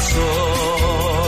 passou.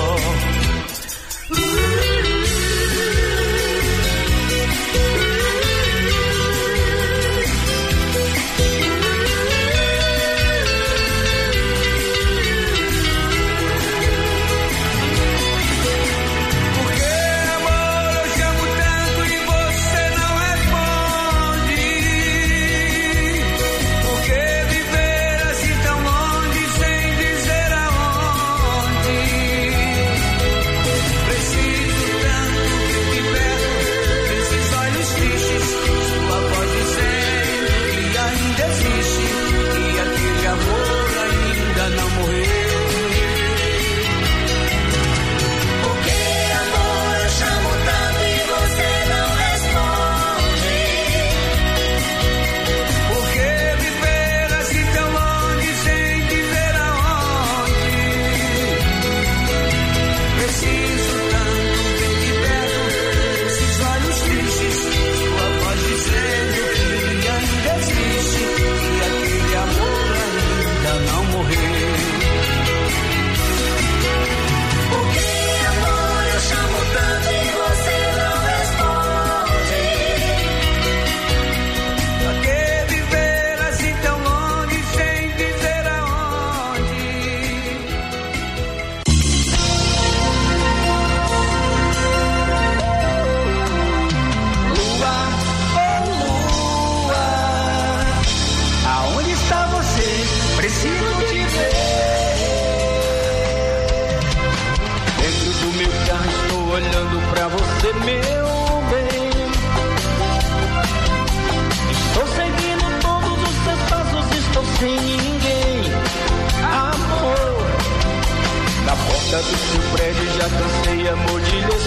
Do seu prédio já cansei, amor, de lhe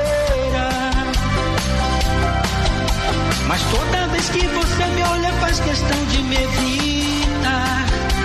esperar. Mas toda vez que você me olha faz questão de me evitar.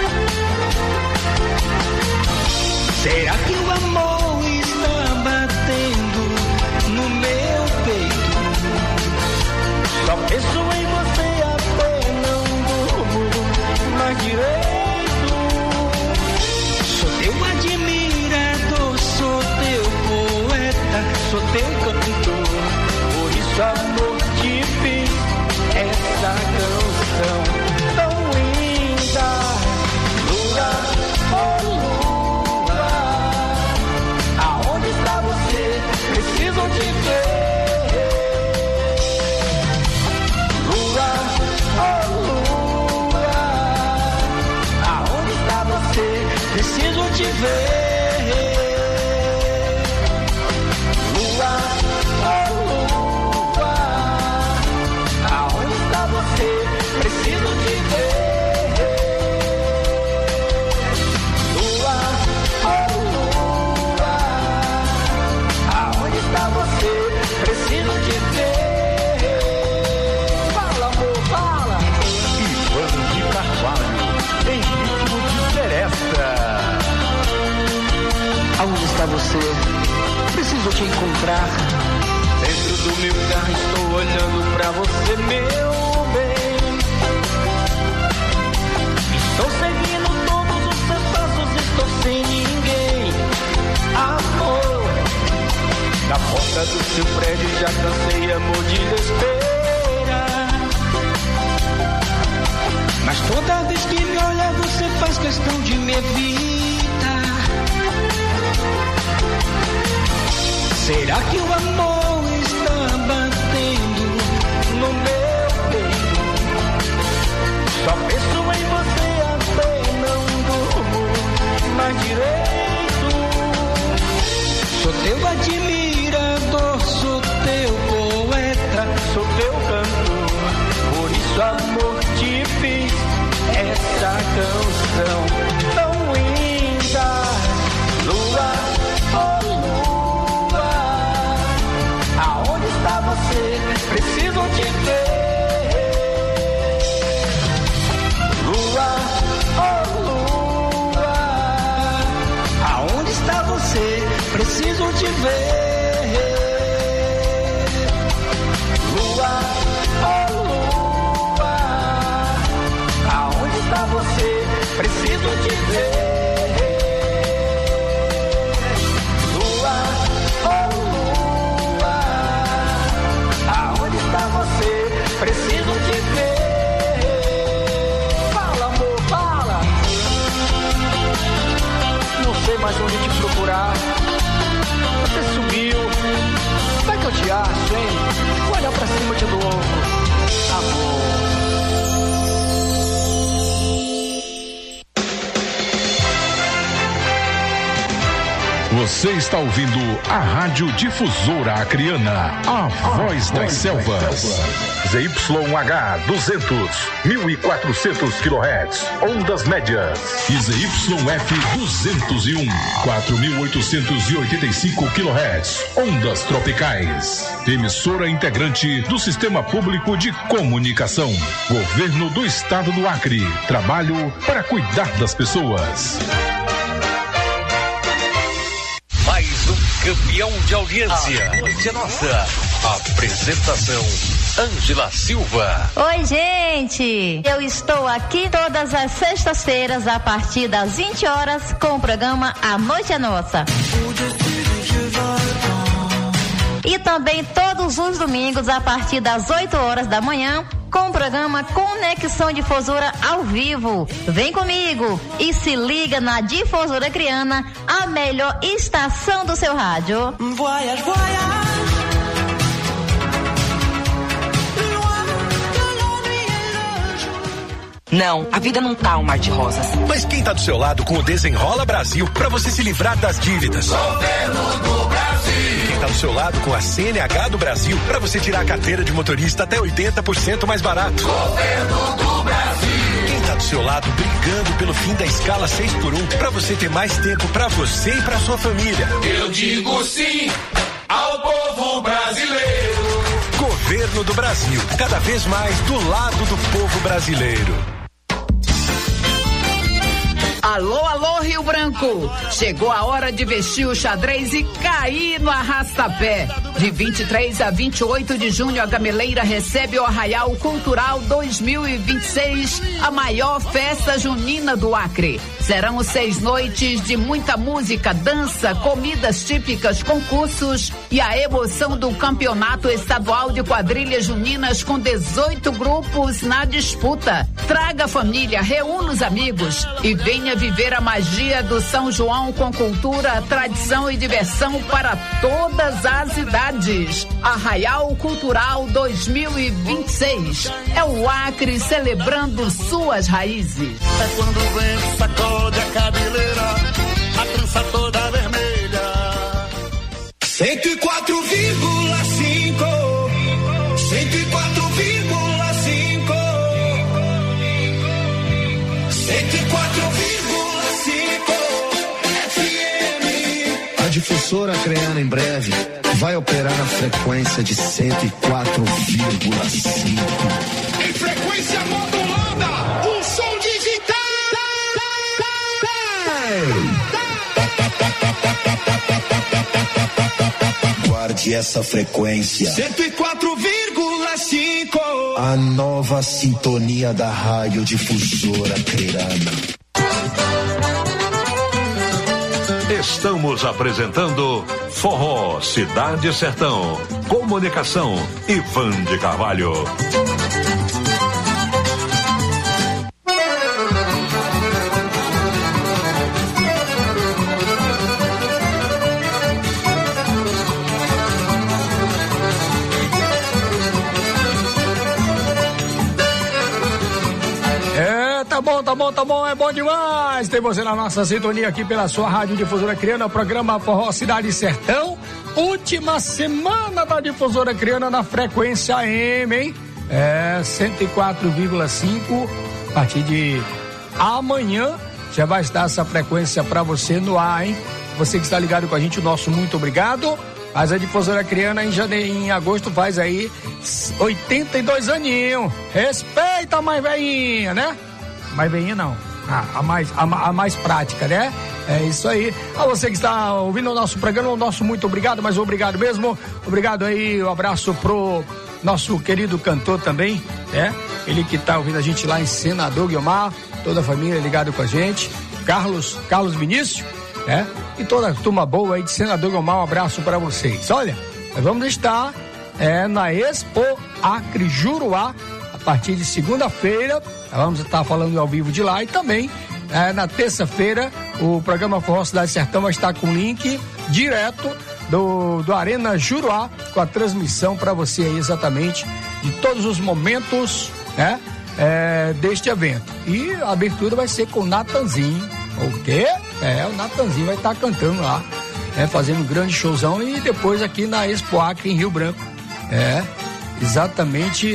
Será que o amor está batendo no meu peito? Só penso em você até não durmo mais direito. Sou teu admirador, sou teu poeta, sou teu cantor. Por isso, amor, te fiz essa canção tão linda. Lua, oh lua, aonde está você? Preciso te ver. Lua, oh lua, aonde está você? Preciso te ver. Aonde está você? Preciso te encontrar. Dentro do meu carro estou olhando pra você, meu bem. Estou seguindo todos os seus passos, estou sem ninguém. Amor, na porta do seu prédio já cansei, amor, de lhe esperar. Mas toda vez que me olha você faz questão de me evitar. Será que o amor está batendo no meu peito? Só penso em você até não durmo mais direito. Sou teu admirador, sou teu poeta, sou teu cantor. Por isso, amor, te fiz essa canção tão linda. Lua, oh lua, aonde está você? Preciso te ver. Lua, oh lua, aonde está você? Preciso te ver. Lua, oh lua, aonde está você? Preciso te ver. onde te procurar. Você subiu, como é que eu te acho, hein? Vou olhar pra cima de novo, amor. Você está ouvindo a Rádio Difusora Acreana, a voz das selvas. ZYH 200, 1400 kHz, ondas médias. E ZYF 201, 4885 kHz, ondas tropicais. Emissora integrante do Sistema Público de Comunicação. Governo do Estado do Acre. Trabalho para cuidar das pessoas. Campeão de audiência. A noite é nossa. Apresentação: Ângela Silva. Oi, gente. Eu estou aqui todas as sextas-feiras a partir das 20 horas com o programa A Noite é Nossa. E também todos os domingos a partir das 8 horas da manhã com o programa Conexão Difusora ao vivo. Vem comigo e se liga na Difusora Acreana, a melhor estação do seu rádio. Voyage, voyage. Não, a vida não tá um mar de rosas. Mas quem tá do seu lado com o Desenrola Brasil pra você se livrar das dívidas? Governo do Brasil. Quem tá do seu lado com a CNH do Brasil pra você tirar a carteira de motorista até 80% mais barato? Governo do Brasil. Quem tá do seu lado brigando pelo fim da escala 6x1 pra você ter mais tempo pra você e pra sua família? Eu digo sim ao povo brasileiro. Governo do Brasil, cada vez mais do lado do povo brasileiro. Alô, alô, Rio Branco! Chegou a hora de vestir o xadrez e cair no arrastapé. De 23 a 28 de junho, a Gameleira recebe o Arraial Cultural 2026, a maior festa junina do Acre. Serão 6 noites de muita música, dança, comidas típicas, concursos e a emoção do Campeonato Estadual de Quadrilhas Juninas com 18 grupos na disputa. Traga a família, reúna os amigos e venha viver a magia do São João com cultura, tradição e diversão para todas as idades. Arraial Cultural 2026 é o Acre celebrando suas raízes. É quando o vento sacode a cabeleira, a trança toda vermelha. 104,5 104,5 FM. A Difusora Acreana em breve vai operar na frequência de 104,5. Em frequência modulada, o som digital. Guarde essa frequência. 104,5. A nova sintonia da Rádio Difusora Acreana. Estamos apresentando Forró Cidade Sertão. Comunicação, Ivan de Carvalho. Tá bom, é bom demais ter você na nossa sintonia aqui pela sua Rádio Difusora Acreana, programa Forró Cidade Sertão, última semana da Difusora Acreana na frequência AM, hein? 104,5, a partir de amanhã já vai estar essa frequência pra você no ar, hein? Você que está ligado com a gente, o nosso muito obrigado. Mas a Difusora Acreana em agosto faz aí 82 aninhos. Respeita a mais velhinha, né? Mais velhinha não, a mais prática, né? É isso aí. A você que está ouvindo o nosso programa, o nosso muito obrigado, mas obrigado mesmo. Obrigado aí, um abraço pro nosso querido cantor também, né? Ele que tá ouvindo a gente lá em Senador Guiomar, toda a família ligado com a gente, Carlos Vinícius, né? E toda a turma boa aí de Senador Guiomar, um abraço para vocês. Olha, nós vamos estar na Expo Acre Juruá, a partir de segunda-feira. Vamos estar falando ao vivo de lá e também na terça-feira, o programa Forró Cidade Sertão vai estar com link direto do Arena Juruá, com a transmissão para você aí exatamente de todos os momentos, né? Deste evento. E a abertura vai ser com o Natanzinho. O quê? O Natanzinho vai estar cantando lá, fazendo um grande showzão, e depois aqui na Expo Acre em Rio Branco. Exatamente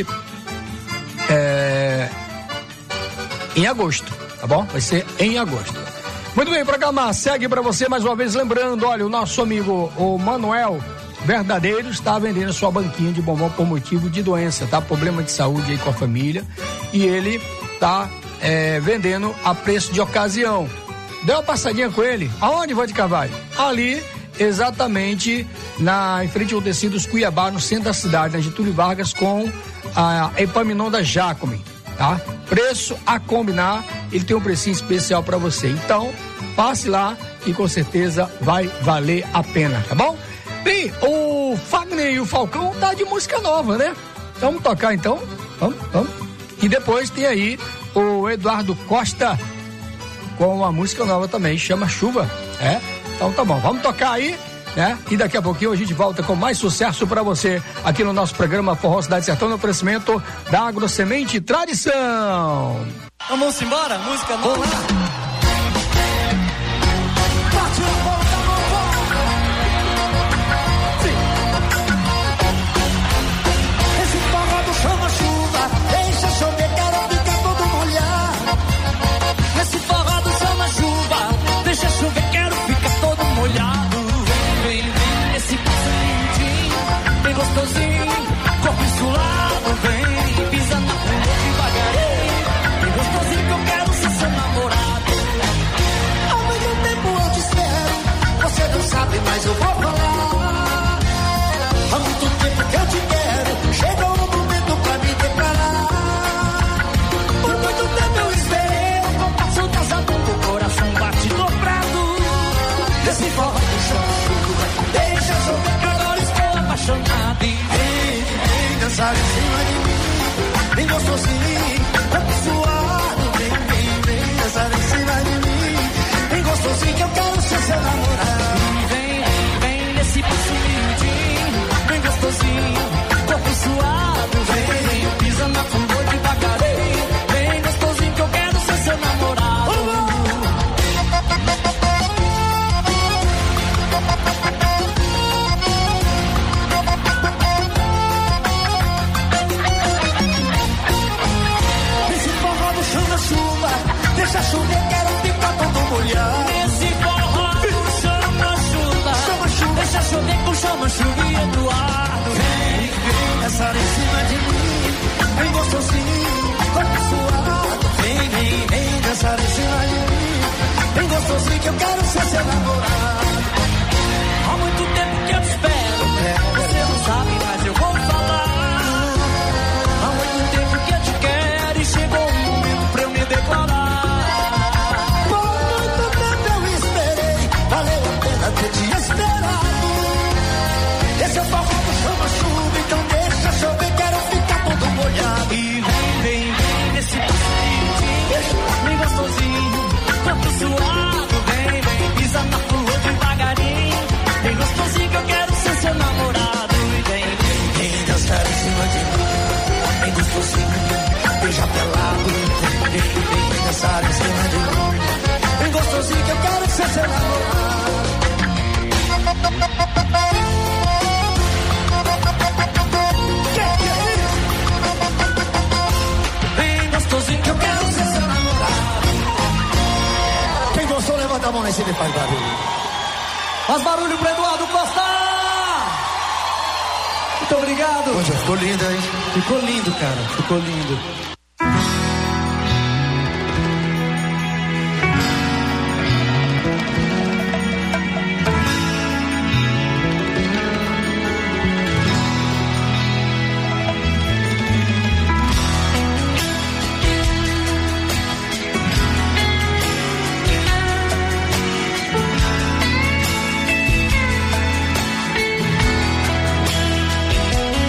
em agosto, tá bom? Vai ser em agosto. Muito bem, o programa segue para você mais uma vez, lembrando, olha, o nosso amigo, o Manuel Verdadeiro, está vendendo sua banquinha de bombom por motivo de doença, tá? Problema de saúde aí com a família, e ele tá vendendo a preço de ocasião. Dê uma passadinha com ele. Aonde, Vande Carvalho? Ali, exatamente em frente ao Tecidos Cuiabá, no centro da cidade, na Getúlio Vargas, com a Epaminondas Jacome, tá? Preço a combinar, ele tem um precinho especial para você. Então, passe lá e com certeza vai valer a pena, tá bom? Bem, o Fagner e o Falcão tá de música nova, né? Vamos tocar então? Vamos. E depois tem aí o Eduardo Costa com uma música nova também, chama Chuva. Então tá bom, vamos tocar aí, né? E daqui a pouquinho a gente volta com mais sucesso pra você aqui no nosso programa Forró Cidade Sertão, no oferecimento da Agrosemente Tradição. Vamos embora, música nova. Esse forró do chama chuva, deixa chover, quero ficar todo molhado. Esse forró do chama chuva, deixa chover, quero ficar todo molhado. Vem, esse passarinho, bem gostosinho, corpo suado, vem, pisa na rua devagarinho, bem gostosinho que eu quero ser seu namorado. Há muito tempo eu te espero, você não sabe, mas eu vou falar. Há muito tempo que eu te quero, chegou o momento pra me declarar. Por muito tempo eu esperei, o compasso das adulto, o coração bate dobrado. Esse forró do chama chuva, deixa chover, que agora estou apaixonado. Vem dançar em cima de mim, bem gostosinho, corpo suado. Vem dançar em cima de mim, bem gostosinho que eu quero ser seu namorado. Vem nesse passo miudinho, bem gostosinho, corpo suado. Vem, pisa na fundura devagarinho, bem gostosinho que eu quero ser seu namorado. Esse forró do chama chuva, deixa chover, quero ficar todo molhado. Esse forró do chama chuva, deixa chover com chama chuva e Eduardo. Vem dançar em cima de mim, bem gostosinho, corpo suado. Vem dançar em cima de mim, bem gostosinho que eu quero ser seu namorado. Há muito tempo que eu te espero, você não sabe, mas eu vou falar. Há muito tempo que eu te quero e chegou o momento pra eu me declarar. Por muito tempo eu esperei, valeu a pena ter te esperado. Esse é o forró do chama chuva, então deixa chover, quero ficar todo molhado. E vem nesse passarinho, bem gostosinho, corpo suado. Vem, pisa na rua devagarinho, bem gostosinho que eu quero ser seu namorado. E vem dançar em cima de mim, bem gostosinho, beija pelado. Vem dançar em cima de mim, bem gostosinho que eu quero ser seu namorado. Que é isso? Bem gostosinho que eu quero ser seu namorado. Quem gostou, levanta a mão em cima e faz barulho. Faz barulho pro Eduardo Costa! Muito obrigado. Poxa, ficou lindo, hein? Ficou lindo, cara. Ficou lindo.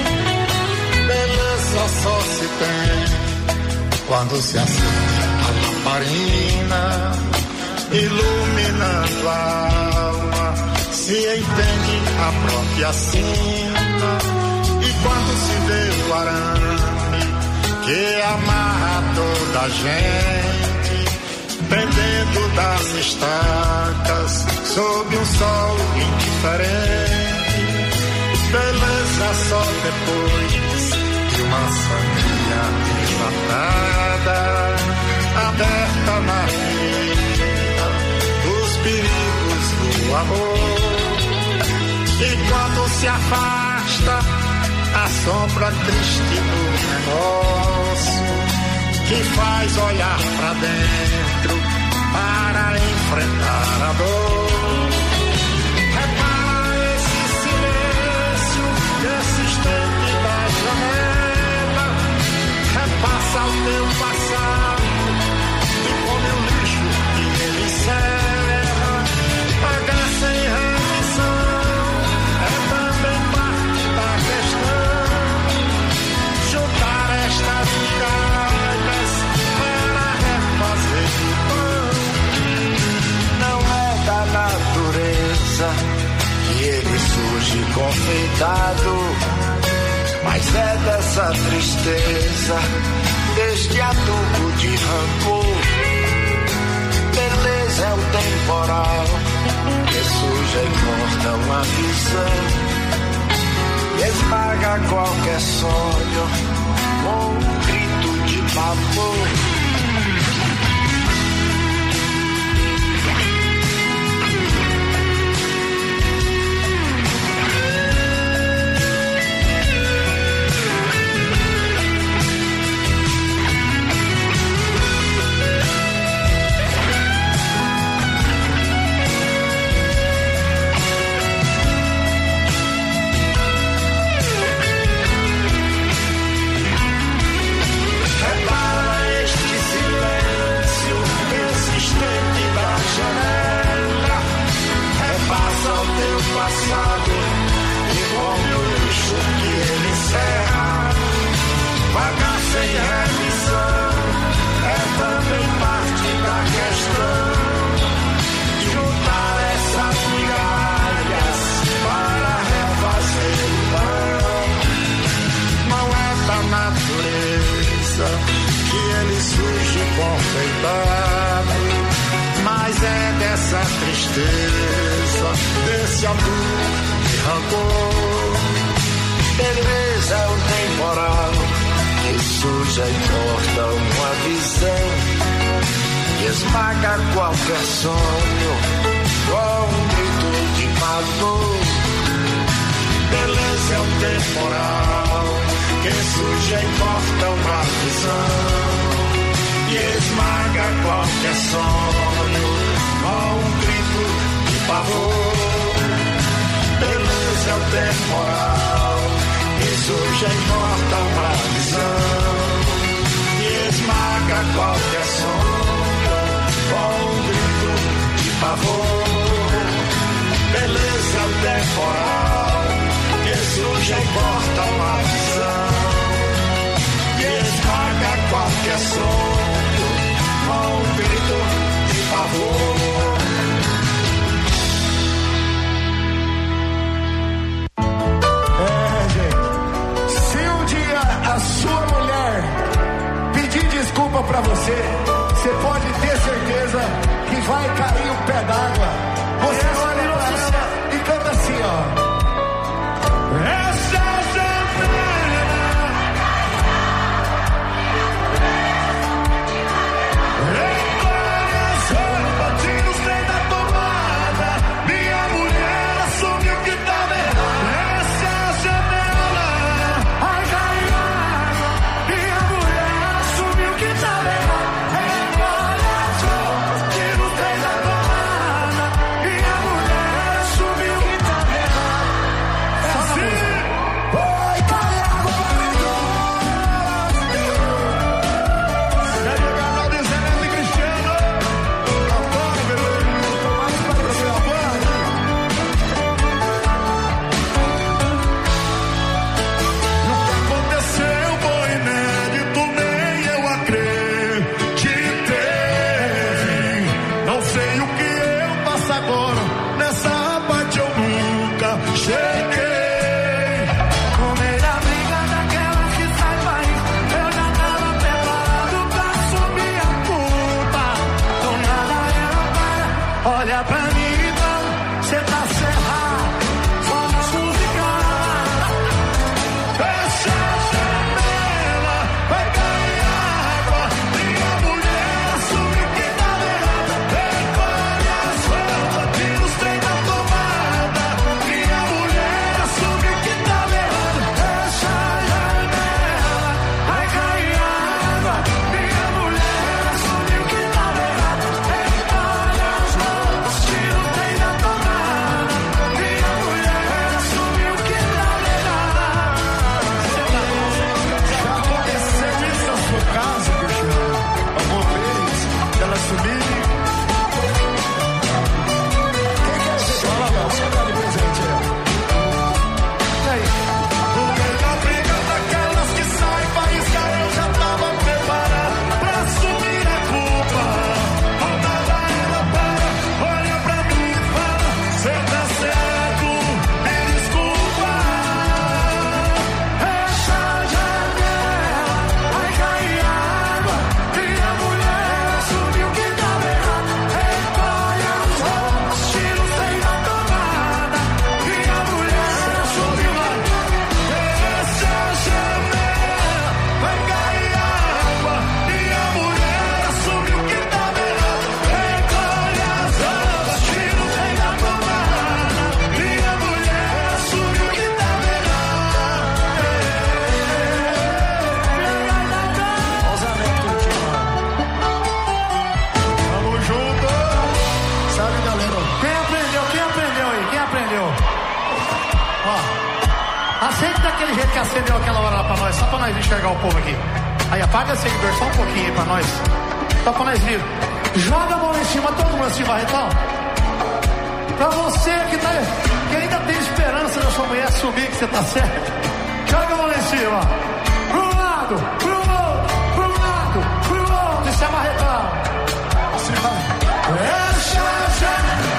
Quando se acende a lamparina, iluminando a alma, se entende a própria sina. E quando se vê o arame que amarra toda a gente, pendendo das estacas, sob um sol indiferente, beleza só depois de uma sangue dilatada, aberta na vida dos perigos do amor. E quando se afasta a sombra triste do negócio, que faz olhar pra dentro para enfrentar a dor. Repara esse silêncio persistente da janela, repassa o teu passado e come o lixo que ele encerra. Pagar sem remissão é também parte da questão. Juntar estas migalhas para refazer o pão. Não é da natureza que ele surge confeitado, mas é dessa tristeza, deste adubo de rancor. Beleza é o temporal que suja e corta uma visão e esmaga qualquer sonho com um grito de pavor. Passado e come o lixo que ele encerra. Pagar sem remissão é também parte da questão. Juntar essas migalhas para refazer o pão. Não é da natureza que ele surge confeitado, mas é dessa tristeza, desse amor de rancor. Beleza é o temporal que suja e corta uma visão e esmaga qualquer sonho com um grito de pavor. Beleza é o temporal que suja e corta uma visão e esmaga qualquer sonho com um grito de pavor. Beleza é o temporal que surge e corta uma visão e esmaga qualquer sonho com um grito de pavor. Beleza é o temporal que surge e corta uma visão e esmaga qualquer sonho com um grito de pavor. A sua mulher pedir desculpa pra você, você pode ter certeza que vai cair um pé d'água. Você olha pra ela e canta assim, ó. Essa olha pra mim, cê tá cerrado, só na música. Fecha a janela, vai cair água. Minha mulher assume que tá errado. Recolhe as roupas, tira os trem da tomada. Minha mulher assume que tá errado. Fecha a janela, vai cair água. Minha mulher assume que tá errado. Recolhe as roupas, tira os trem da tomada. Minha mulher assume que tá errado. Já aconteceu isso na sua casa, Cristiano? Alguma vez? Ela subir? Quem quer ser? Fala, Léo, você tá de presente aí. E aí? No meio da briga daquelas que saem pra riscar, eu já tava preparado pra assumir a culpa. Rodada ela para, olha pra mim e fala, cê tá certo, me desculpa. Fecha a janela, vai cair água. Minha mulher assumiu que tava errado. Recolhe as roupas, tira o trem da tomada. Minha mulher assumiu. Fecha a janela, vai cair água. Minha mulher assumiu que tava errado. Recolhe as roupas, tira o trem da tomada. Minha mulher assumiu que tava errado. Vamos junto. Sabe, galera? Quem aprendeu? Quem aprendeu aí? Quem aprendeu? Ó, acende daquele jeito que acendeu aquela hora lá pra nós, só pra nós enxergar o povo aqui. Aí apaga o seguidor só um pouquinho aí pra nós. Só pra nós vir. Joga a mão lá em cima, todo mundo assim, Barretão. Pra você que ainda tem esperança da sua mulher subir, que você tá certo. Joga a mão lá em cima. Pro lado, pro outro, pro lado, pro outro. Isso é Barretão. Assim vai. Fecha a janela.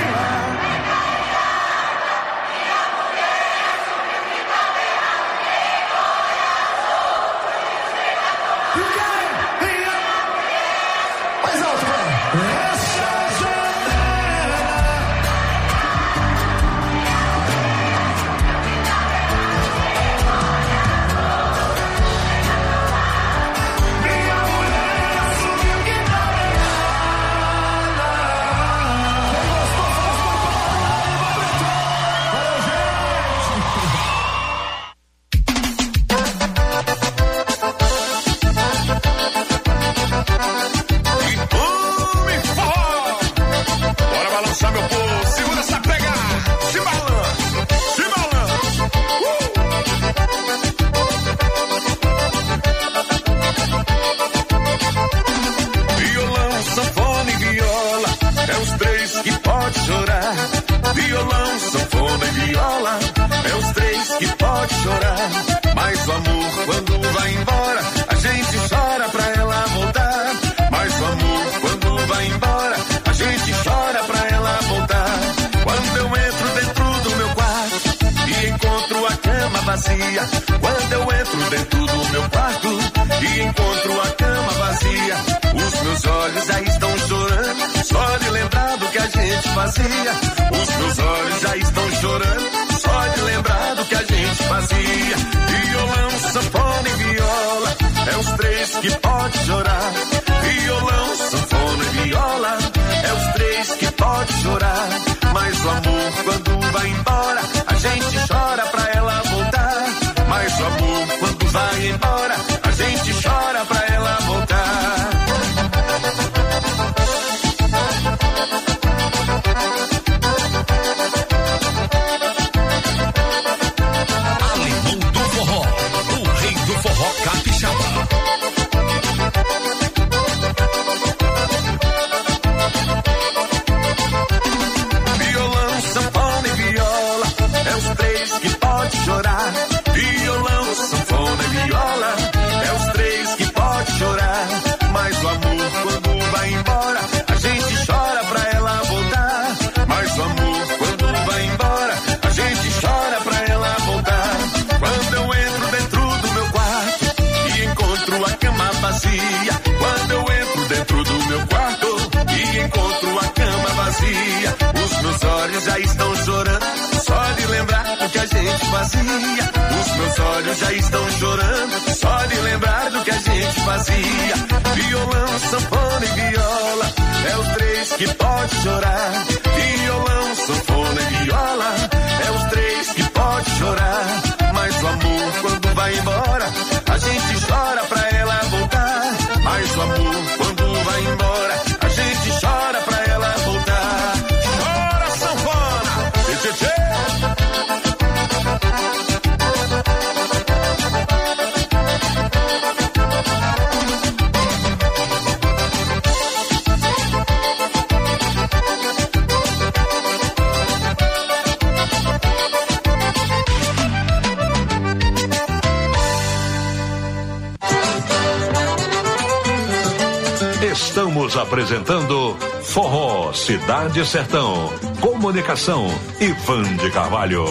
Mais alto, vai. Fecha a janela. Minha mulher assumiu que tava errada. Quem gostou, faz Valeu, Homem forró! Bora balançar, meu povo. Segura essa pegada. Se balança. Se balança. Violão, sanfona e viola. É os três que pode chorar. Violão, sanfona e viola. É os três que pode chorar. Mas o amor, quando vai embora, a gente chora pra ela voltar. Mas o amor, quando vai embora, a gente chora pra ela voltar. Quando eu entro dentro do meu quarto e encontro a cama vazia. Quando eu entro dentro do meu quarto e encontro a cama vazia. Os meus olhos já estão chorando, só de lembrar do que a gente fazia. Os meus olhos já estão chorando, só de lembrar do que a gente fazia. Violão, sanfona e viola, é os três que pode chorar. Violão, sanfona e viola, é os três que pode chorar. Mas o amor, quando vai embora, a gente chora pra ela voltar. Mas o amor, quando vai embora, a gente chora pra ela voltar. Alemão do Forró, o rei do forró capixaba. Violão, sanfona e viola, é os três que pode chorar. Violão, sanfona e viola, já estão chorando, só de lembrar do que a gente fazia. Os meus olhos já estão chorando, só de lembrar do que a gente fazia. Violão, sanfona e viola, é os três que pode chorar. Violão, sanfona e viola, é os três que pode chorar. Mas o amor quando vai embora, a gente chora pra ela voltar. Mas o amor quando vai embora, a gente chora pra ela voltar. Chora, sanfona, tchê, tchê. Estamos apresentando Forró Cidade Sertão. Comunicação, Ivan de Carvalho.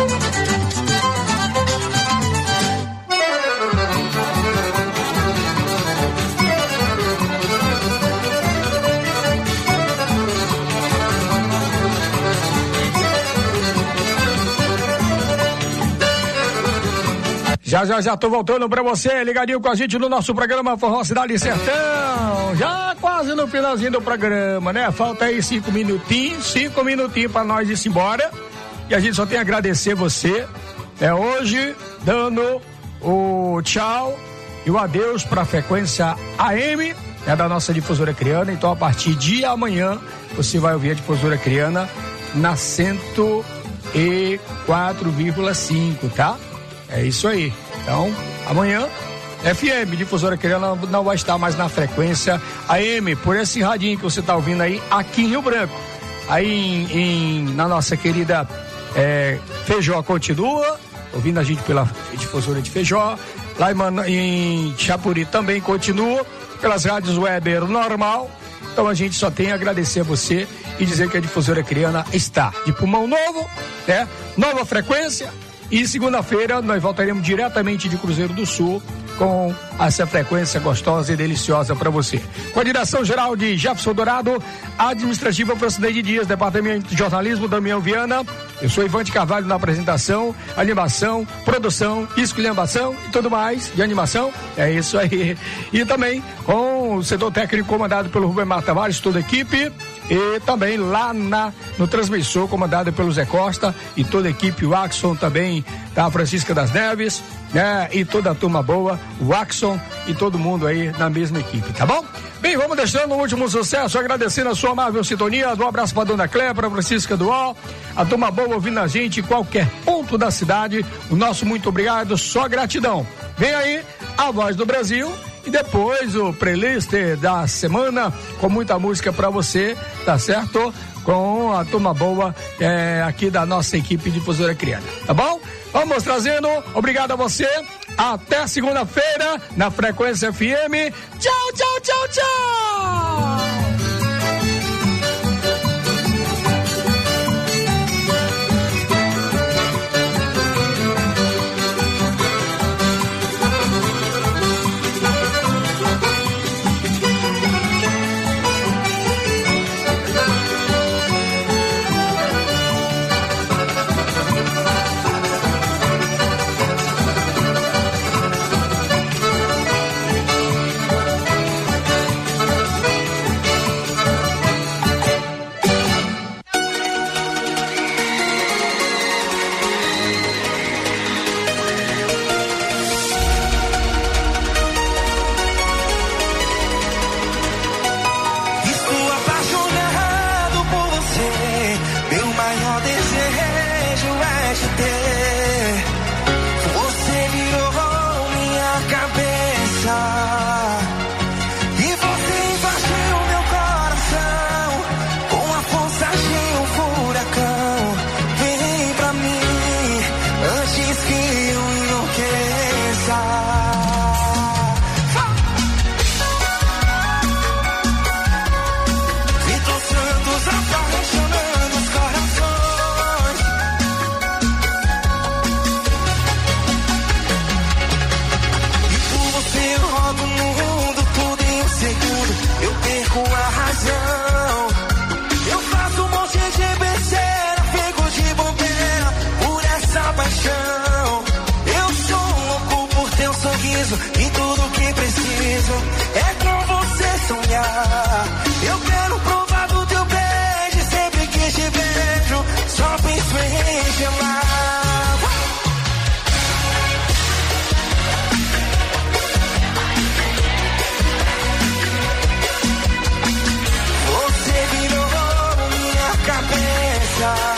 Já tô voltando pra você, ligadinho com a gente no nosso programa Forró Cidade Sertão. Já quase no finalzinho do programa, né? Falta aí 5 minutinhos pra nós ir embora. E a gente só tem a agradecer você, hoje, dando o tchau e o adeus pra frequência AM, da nossa difusora Criana. Então, a partir de amanhã, você vai ouvir a difusora Criana na 104,5, tá? É isso aí. Então, amanhã, FM, difusora Criana, não vai estar mais na frequência AM, por esse radinho que você está ouvindo aí, aqui em Rio Branco. Aí na nossa querida Feijó continua, ouvindo a gente pela difusora de Feijó. Lá em Chapuri também continua, pelas rádios Weber normal. Então a gente só tem a agradecer a você e dizer que a difusora Criana está de pulmão novo, nova frequência. E segunda-feira nós voltaremos diretamente de Cruzeiro do Sul com essa frequência gostosa e deliciosa para você. Com a direção geral de Jefferson Dourado, administrativa Francineide Dias, departamento de jornalismo Damião Viana. Eu sou Ivan de Carvalho na apresentação, animação, produção, esculhambação e tudo mais de animação. É isso aí. E também com o setor técnico comandado pelo Rubem Tavares, toda a equipe. E também lá no transmissor comandado pelo Zé Costa e toda a equipe, o Axon também, tá? Francisca das Neves, e toda a turma boa, o Axon e todo mundo aí na mesma equipe, tá bom? Bem, vamos deixando um último sucesso, agradecendo a sua amável sintonia. Um abraço pra Dona Cléia, pra Francisca Dual, a turma boa ouvindo a gente em qualquer ponto da cidade. O nosso muito obrigado, só gratidão. Vem aí a Voz do Brasil e depois o playlist da semana com muita música pra você, tá certo? Com a turma boa aqui da nossa equipe difusora Criana, tá bom? Vamos trazendo, obrigado a você. Até segunda-feira na frequência FM. Tchau, tchau, tchau, tchau. Eu faço um monte de besteira, Eu quero provar do teu beijo, sempre que te vejo, só penso em te amar. Você virou minha cabeça.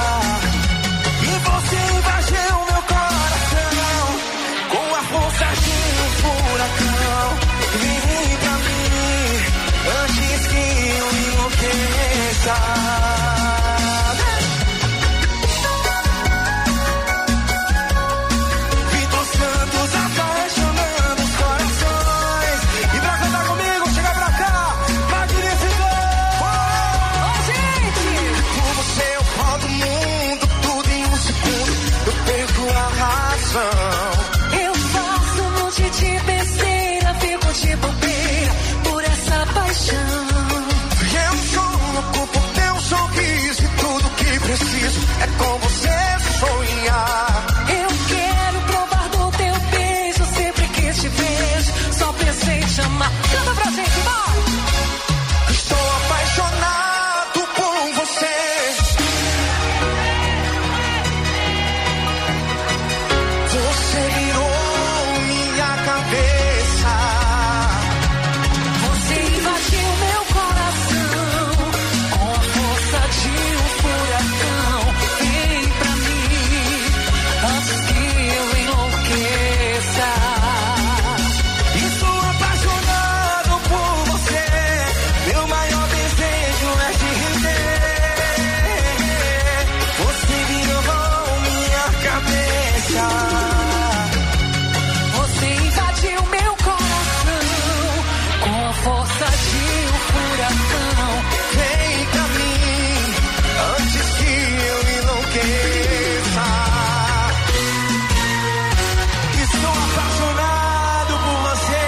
Vitor Santos apaixonando os corações. E pra cantar comigo, chega pra cá, magnífico! Oh, gente! Por você eu rodo o mundo, tudo em um segundo, eu perco a razão. Eu faço um monte de besteira, fico de bobeira por essa paixão. Eu sou louco por teu sorriso e tudo que preciso é com você sonhar. Eu quero provar do teu beijo, sempre que te vejo, só pensei em te amar. Canta pra gente, vai! Estou apaixonado por você. Você virou minha cabeça. Você invadiu meu coração com a força de um furacão. Vem pra mim antes que eu enlouqueça. Estou apaixonado por você. Meu maior desejo é te render. Você virou minha cabeça. Você invadiu meu coração com a força de um furacão. Vem pra mim antes que eu enlouqueça. Estou apaixonado por você.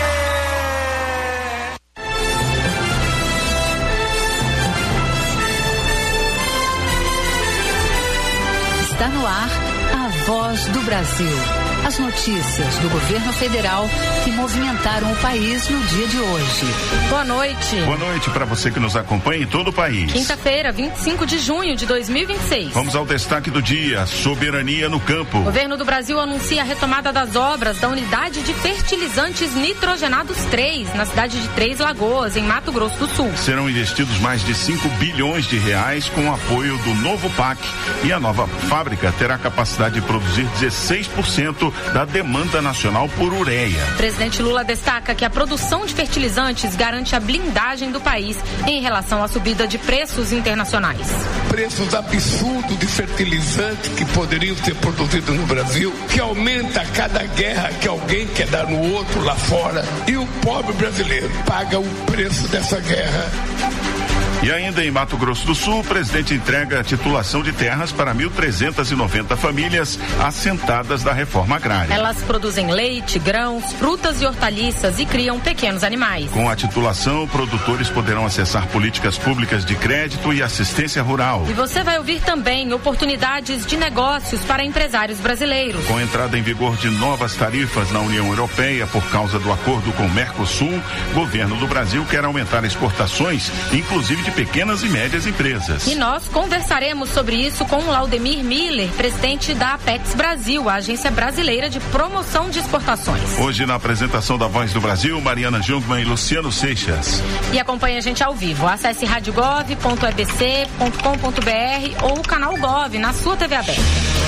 Está no ar a Voz do Brasil. As notícias do governo federal que movimentaram o país no dia de hoje. Boa noite. Boa noite para você que nos acompanha em todo o país. Quinta-feira, 25 de junho de 2026. Vamos ao destaque do dia: soberania no campo. O governo do Brasil anuncia a retomada das obras da unidade de fertilizantes nitrogenados 3, na cidade de Três Lagoas, em Mato Grosso do Sul. Serão investidos mais de 5 bilhões de reais com o apoio do novo PAC. E a nova fábrica terá capacidade de produzir 16% da demanda nacional por ureia. O presidente Lula destaca que a produção de fertilizantes garante a blindagem do país em relação à subida de preços internacionais. Preços absurdos de fertilizante que poderiam ser produzidos no Brasil, que aumenta a cada guerra que alguém quer dar no outro lá fora, e o pobre brasileiro paga o preço dessa guerra. E ainda em Mato Grosso do Sul, o presidente entrega a titulação de terras para 1.390 famílias assentadas da reforma agrária. Elas produzem leite, grãos, frutas e hortaliças e criam pequenos animais. Com a titulação, produtores poderão acessar políticas públicas de crédito e assistência rural. E você vai ouvir também oportunidades de negócios para empresários brasileiros. Com a entrada em vigor de novas tarifas na União Europeia por causa do acordo com o Mercosul, o governo do Brasil quer aumentar exportações, inclusive de pequenas e médias empresas. E nós conversaremos sobre isso com o Laudemir Miller, presidente da Apex Brasil, a agência brasileira de promoção de exportações. Hoje, na apresentação da Voz do Brasil, Mariana Jungmann e Luciano Seixas. E acompanhe a gente ao vivo. Acesse radiogov.ebc.com.br ou o canal Gov na sua TV aberta.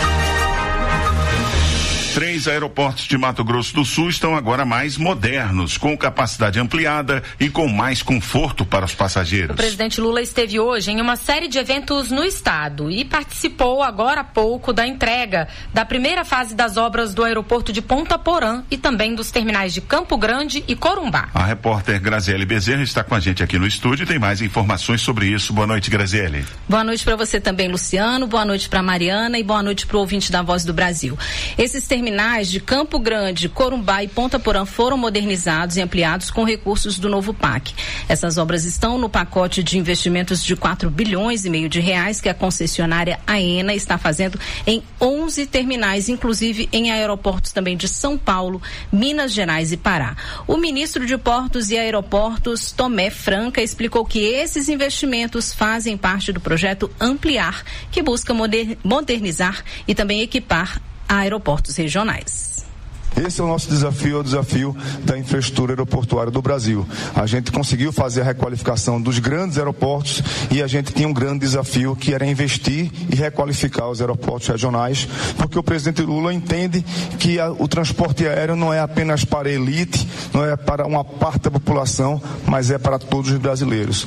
3 aeroportos de Mato Grosso do Sul estão agora mais modernos, com capacidade ampliada e com mais conforto para os passageiros. O presidente Lula esteve hoje em uma série de eventos no estado e participou agora há pouco da entrega da primeira fase das obras do aeroporto de Ponta Porã e também dos terminais de Campo Grande e Corumbá. A repórter Graziele Bezerra está com a gente aqui no estúdio e tem mais informações sobre isso. Boa noite, Graziele. Boa noite para você também, Luciano. Boa noite para Mariana e boa noite para o ouvinte da Voz do Brasil. Esses terminais terminais de Campo Grande, Corumbá e Ponta Porã foram modernizados e ampliados com recursos do novo PAC. Essas obras estão no pacote de investimentos de 4 bilhões e meio de reais que a concessionária AENA está fazendo em 11 terminais, inclusive em aeroportos também de São Paulo, Minas Gerais e Pará. O ministro de Portos e Aeroportos, Tomé Franca, explicou que esses investimentos fazem parte do projeto Ampliar, que busca modernizar e também equipar aeroportos regionais. Esse é o nosso desafio, é o desafio da infraestrutura aeroportuária do Brasil. A gente conseguiu fazer a requalificação dos grandes aeroportos e a gente tinha um grande desafio que era investir e requalificar os aeroportos regionais, porque o presidente Lula entende que o transporte aéreo não é apenas para a elite, não é para uma parte da população, mas é para todos os brasileiros.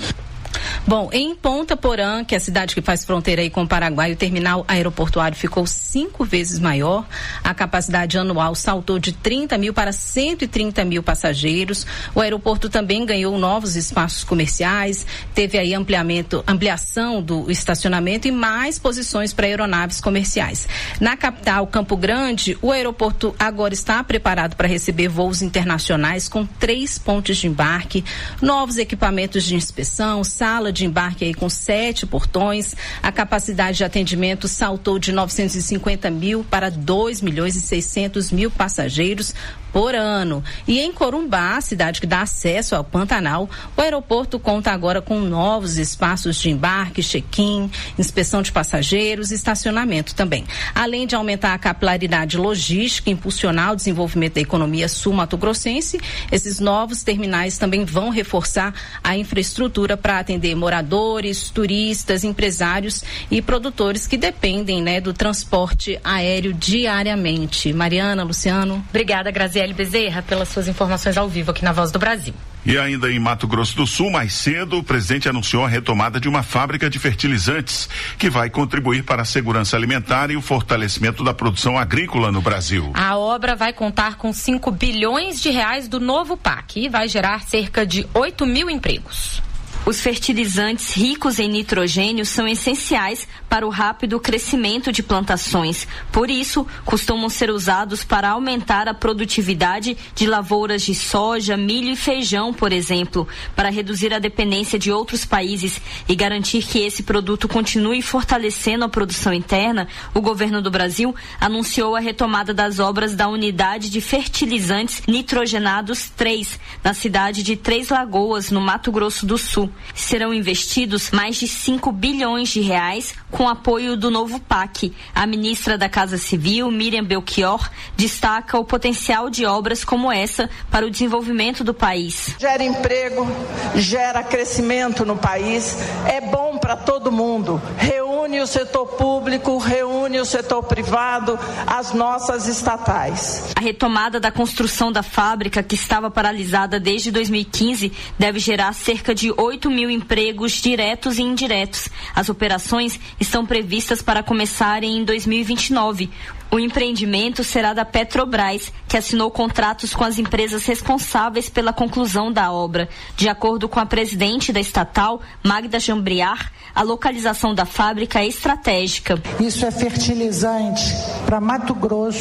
Bom, em Ponta Porã, que é a cidade que faz fronteira aí com o Paraguai, o terminal aeroportuário ficou 5 vezes maior. A capacidade anual saltou de 30 mil para 130 mil passageiros. O aeroporto também ganhou novos espaços comerciais, teve aí ampliação do estacionamento e mais posições para aeronaves comerciais. Na capital, Campo Grande, o aeroporto agora está preparado para receber voos internacionais com 3 pontes de embarque, novos equipamentos de inspeção, sala de embarque aí com 7 portões. A capacidade de atendimento saltou de 950 mil para 2 milhões e 600 mil passageiros por ano. E em Corumbá, cidade que dá acesso ao Pantanal, o aeroporto conta agora com novos espaços de embarque, check-in, inspeção de passageiros e estacionamento também. Além de aumentar a capilaridade logística e impulsionar o desenvolvimento da economia sul-mato-grossense, esses novos terminais também vão reforçar a infraestrutura para atender moradores, turistas, empresários e produtores que dependem, do transporte aéreo diariamente. Mariana, Luciano. Obrigada, Graziele Bezerra, pelas suas informações ao vivo aqui na Voz do Brasil. E ainda em Mato Grosso do Sul, mais cedo, o presidente anunciou a retomada de uma fábrica de fertilizantes que vai contribuir para a segurança alimentar e o fortalecimento da produção agrícola no Brasil. A obra vai contar com 5 bilhões de reais do novo PAC e vai gerar cerca de 8 mil empregos. Os fertilizantes ricos em nitrogênio são essenciais para o rápido crescimento de plantações. Por isso, costumam ser usados para aumentar a produtividade de lavouras de soja, milho e feijão, por exemplo, para reduzir a dependência de outros países e garantir que esse produto continue fortalecendo a produção interna. O governo do Brasil anunciou a retomada das obras da unidade de fertilizantes nitrogenados 3, na cidade de Três Lagoas, no Mato Grosso do Sul. Serão investidos mais de 5 bilhões de reais com apoio do novo PAC. A ministra da Casa Civil, Miriam Belchior, destaca o potencial de obras como essa para o desenvolvimento do país. Gera emprego, gera crescimento no país, é bom para todo mundo. Reúne o setor público, reúne o setor privado, as nossas estatais. A retomada da construção da fábrica, que estava paralisada desde 2015, deve gerar cerca de 8 mil empregos diretos e indiretos. As operações estão previstas para começarem em 2029. O empreendimento será da Petrobras, que assinou contratos com as empresas responsáveis pela conclusão da obra. De acordo com a presidente da estatal, Magda Jambriar, a localização da fábrica é estratégica. Isso é fertilizante para Mato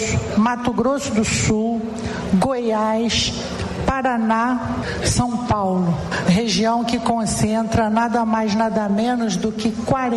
Grosso do Sul, Goiás, Paraná, São Paulo, região que concentra nada mais nada menos do que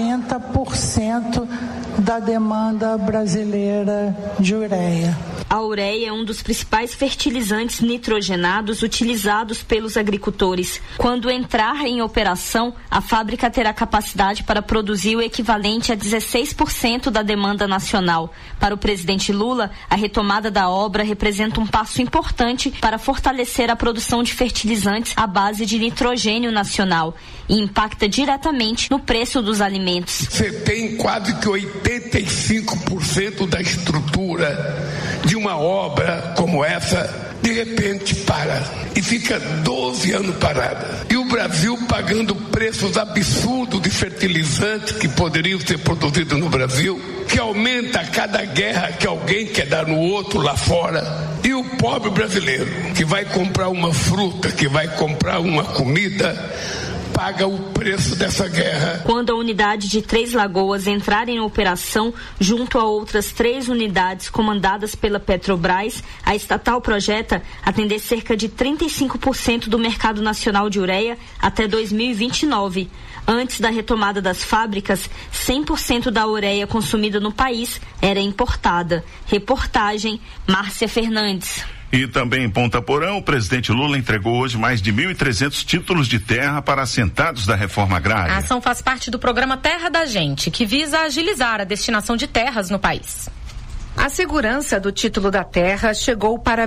40% da demanda brasileira de ureia. A ureia é um dos principais fertilizantes nitrogenados utilizados pelos agricultores. Quando entrar em operação, a fábrica terá capacidade para produzir o equivalente a 16% da demanda nacional. Para o presidente Lula, a retomada da obra representa um passo importante para fortalecer a produção de fertilizantes à base de nitrogênio nacional e impacta diretamente no preço dos alimentos. Você tem quase que 85% da estrutura de uma obra como essa, de repente para e fica 12 anos parada. E o Brasil pagando preços absurdos de fertilizantes que poderiam ser produzidos no Brasil, que aumenta a cada guerra que alguém quer dar no outro lá fora. E o pobre brasileiro que vai comprar uma fruta, que vai comprar uma comida, paga o preço dessa guerra. Quando a unidade de Três Lagoas entrar em operação, junto a outras 3 unidades comandadas pela Petrobras, a estatal projeta atender cerca de 35% do mercado nacional de ureia até 2029. Antes da retomada das fábricas, 100% da ureia consumida no país era importada. Reportagem, Márcia Fernandes. E também em Ponta Porã, o presidente Lula entregou hoje mais de 1.300 títulos de terra para assentados da reforma agrária. A ação faz parte do programa Terra da Gente, que visa agilizar a destinação de terras no país. A segurança do título da terra chegou para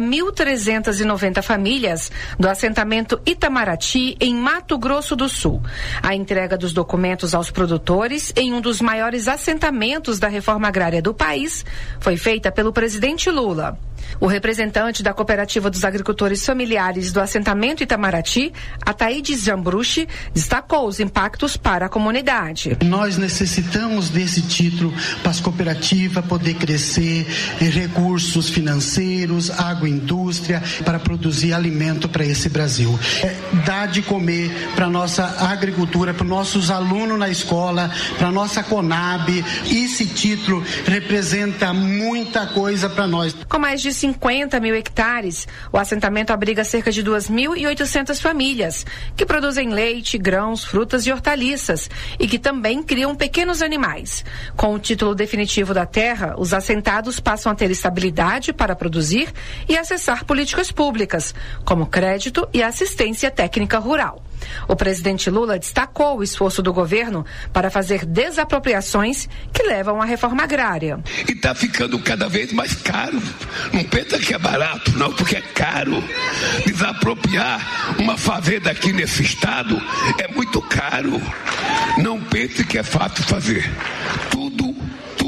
1.390 famílias do assentamento Itamaraty, em Mato Grosso do Sul. A entrega dos documentos aos produtores em um dos maiores assentamentos da reforma agrária do país foi feita pelo presidente Lula. O representante da Cooperativa dos Agricultores Familiares do assentamento Itamaraty, Ataídes Jambruchi, destacou os impactos para a comunidade. Nós necessitamos desse título para as cooperativas poder crescer, recursos financeiros, agroindústria, para produzir alimento para esse Brasil. Dar de comer para a nossa agricultura, para os nossos alunos na escola, para a nossa Conab. Esse título representa muita coisa para nós. Com mais de 50 mil hectares, o assentamento abriga cerca de 2.800 famílias, que produzem leite, grãos, frutas e hortaliças, e que também criam pequenos animais. Com o título definitivo da terra, os assentados passam a ter estabilidade para produzir e acessar políticas públicas, como crédito e assistência técnica rural. O presidente Lula destacou o esforço do governo para fazer desapropriações que levam à reforma agrária. E está ficando cada vez mais caro. Não pensa que é barato, não, porque é caro. Desapropriar uma fazenda aqui nesse estado é muito caro. Não pense que é fácil fazer. Tudo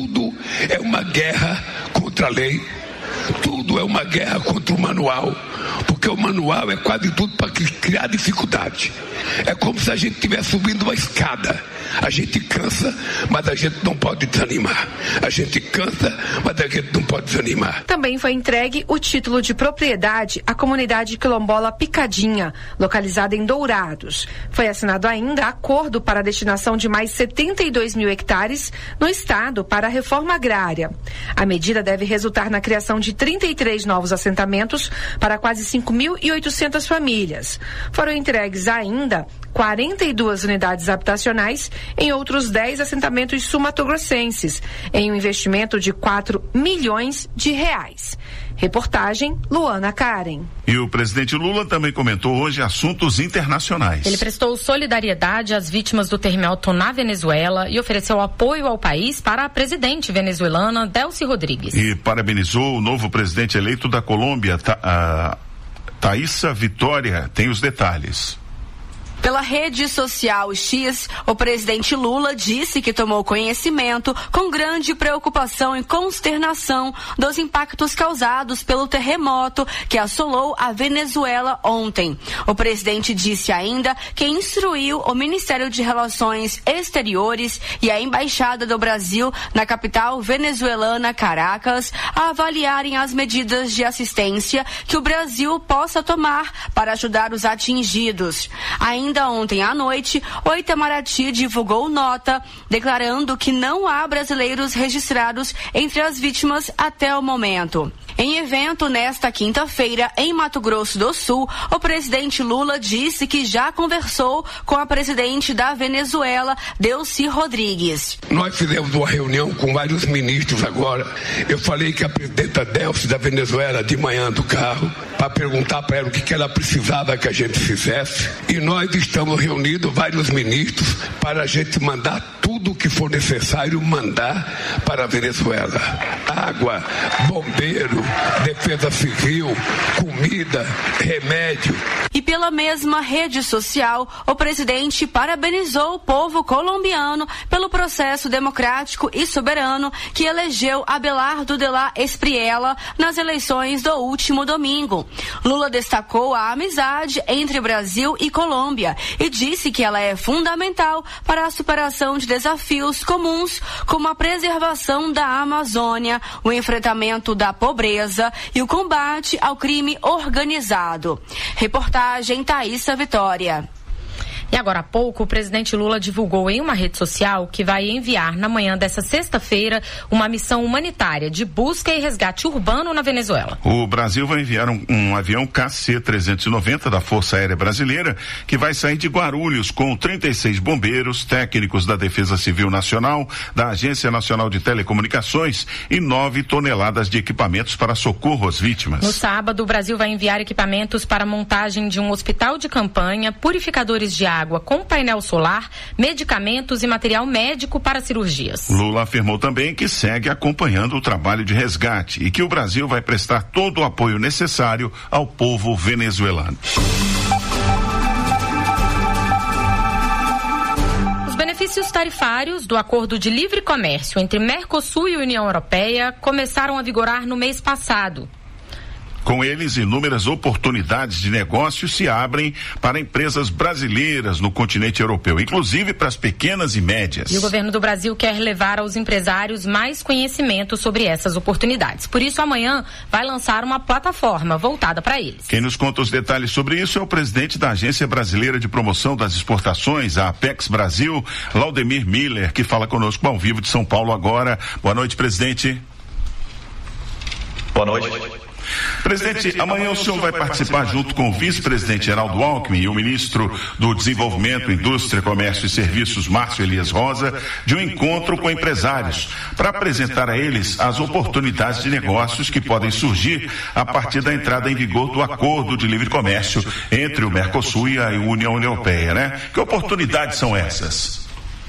é uma guerra contra a lei. Tudo é uma guerra contra o manual, porque o manual é quase tudo para criar dificuldade. É como se a gente estivesse subindo uma escada. A gente cansa, mas a gente não pode desanimar. A gente cansa, mas a gente não pode desanimar. Também foi entregue o título de propriedade à comunidade quilombola Picadinha, localizada em Dourados. Foi assinado ainda acordo para a destinação de mais 72 mil hectares no estado para a reforma agrária. A medida deve resultar na criação de 33 novos assentamentos para quase 5.800 famílias. Foram entregues ainda 42 unidades habitacionais em outros 10 assentamentos sumatogrossenses, em um investimento de 4 milhões de reais. Reportagem, Luana Karen. E o presidente Lula também comentou hoje assuntos internacionais. Ele prestou solidariedade às vítimas do terremoto na Venezuela e ofereceu apoio ao país para a presidente venezuelana Delcy Rodrigues. E parabenizou o novo presidente eleito da Colômbia, Thaísa Vitória. Tem os detalhes. Pela rede social X, o presidente Lula disse que tomou conhecimento com grande preocupação e consternação dos impactos causados pelo terremoto que assolou a Venezuela ontem. O presidente disse ainda que instruiu o Ministério de Relações Exteriores e a Embaixada do Brasil na capital venezuelana, Caracas, a avaliarem as medidas de assistência que o Brasil possa tomar para ajudar os atingidos. Ainda ontem à noite, o Itamaraty divulgou nota declarando que não há brasileiros registrados entre as vítimas até o momento. Em evento nesta quinta-feira, em Mato Grosso do Sul, o presidente Lula disse que já conversou com a presidente da Venezuela, Delcy Rodrigues. Nós fizemos uma reunião com vários ministros agora. Eu falei que a presidenta Delcy da Venezuela, de manhã do carro, para perguntar para ela o que ela precisava que a gente fizesse. E nós estamos reunindo vários ministros para a gente mandar tudo o que for necessário mandar para a Venezuela. Água, bombeiro, defesa civil, comida, remédio. E pela mesma rede social, o presidente parabenizou o povo colombiano pelo processo democrático e soberano que elegeu Abelardo de la Espriella nas eleições do último domingo. Lula destacou a amizade entre Brasil e Colômbia e disse que ela é fundamental para a superação de desafios comuns, como a preservação da Amazônia, o enfrentamento da pobreza e o combate ao crime organizado. Reportagem Thaísa Vitória. E agora há pouco, o presidente Lula divulgou em uma rede social que vai enviar na manhã dessa sexta-feira uma missão humanitária de busca e resgate urbano na Venezuela. O Brasil vai enviar um avião KC-390 da Força Aérea Brasileira que vai sair de Guarulhos com 36 bombeiros, técnicos da Defesa Civil Nacional, da Agência Nacional de Telecomunicações e 9 toneladas de equipamentos para socorro às vítimas. No sábado, o Brasil vai enviar equipamentos para a montagem de um hospital de campanha, purificadores de água com painel solar, medicamentos e material médico para cirurgias. Lula afirmou também que segue acompanhando o trabalho de resgate e que o Brasil vai prestar todo o apoio necessário ao povo venezuelano. Os benefícios tarifários do Acordo de Livre Comércio entre Mercosul e União Europeia começaram a vigorar no mês passado. Com eles, inúmeras oportunidades de negócio se abrem para empresas brasileiras no continente europeu, inclusive para as pequenas e médias. E o governo do Brasil quer levar aos empresários mais conhecimento sobre essas oportunidades. Por isso, amanhã vai lançar uma plataforma voltada para eles. Quem nos conta os detalhes sobre isso é o presidente da Agência Brasileira de Promoção das Exportações, a Apex Brasil, Laudemir Miller, que fala conosco ao vivo de São Paulo agora. Boa noite, presidente. Boa noite. Presidente, amanhã o senhor vai participar junto com o vice-presidente Geraldo Alckmin e o ministro do Desenvolvimento, Indústria, Comércio e Serviços, Márcio Elias Rosa, de um encontro com empresários, para apresentar a eles as oportunidades de negócios que podem surgir a partir da entrada em vigor do Acordo de Livre Comércio entre o Mercosul e a União Europeia, né? Que oportunidades são essas?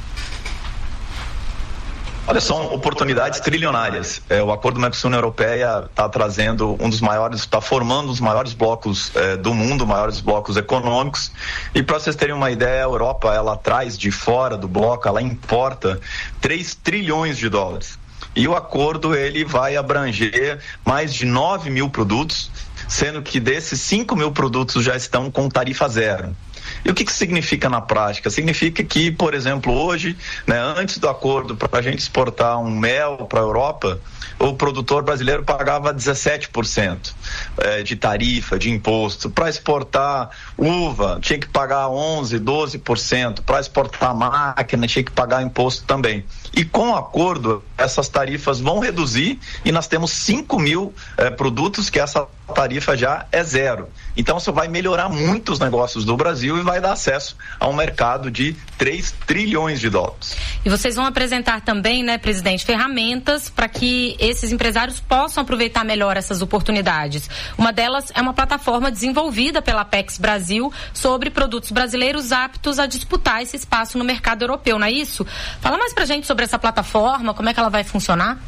Olha, são oportunidades trilionárias. O Acordo Mercosul-União Europeia está trazendo está formando os maiores blocos do mundo, maiores blocos econômicos. E para vocês terem uma ideia, a Europa, ela traz de fora do bloco, ela importa 3 trilhões de dólares. E o acordo, ele vai abranger mais de 9 mil produtos, sendo que desses 5 mil produtos já estão com tarifa zero. E o que significa na prática? Significa que, por exemplo, hoje, né, antes do acordo, para a gente exportar um mel para a Europa, o produtor brasileiro pagava 17% de tarifa, de imposto. Para exportar uva, tinha que pagar 11%, 12%. Para exportar máquina, tinha que pagar imposto também. E com o acordo, essas tarifas vão reduzir e nós temos 5 mil produtos que essa tarifa já é zero. Então, isso vai melhorar muito os negócios do Brasil e vai dar acesso a um mercado de 3 trilhões de dólares. E vocês vão apresentar também, né, presidente, ferramentas para que esses empresários possam aproveitar melhor essas oportunidades. Uma delas é uma plataforma desenvolvida pela Apex Brasil sobre produtos brasileiros aptos a disputar esse espaço no mercado europeu, não é isso? Fala mais pra gente sobre essa plataforma, como é que ela vai funcionar?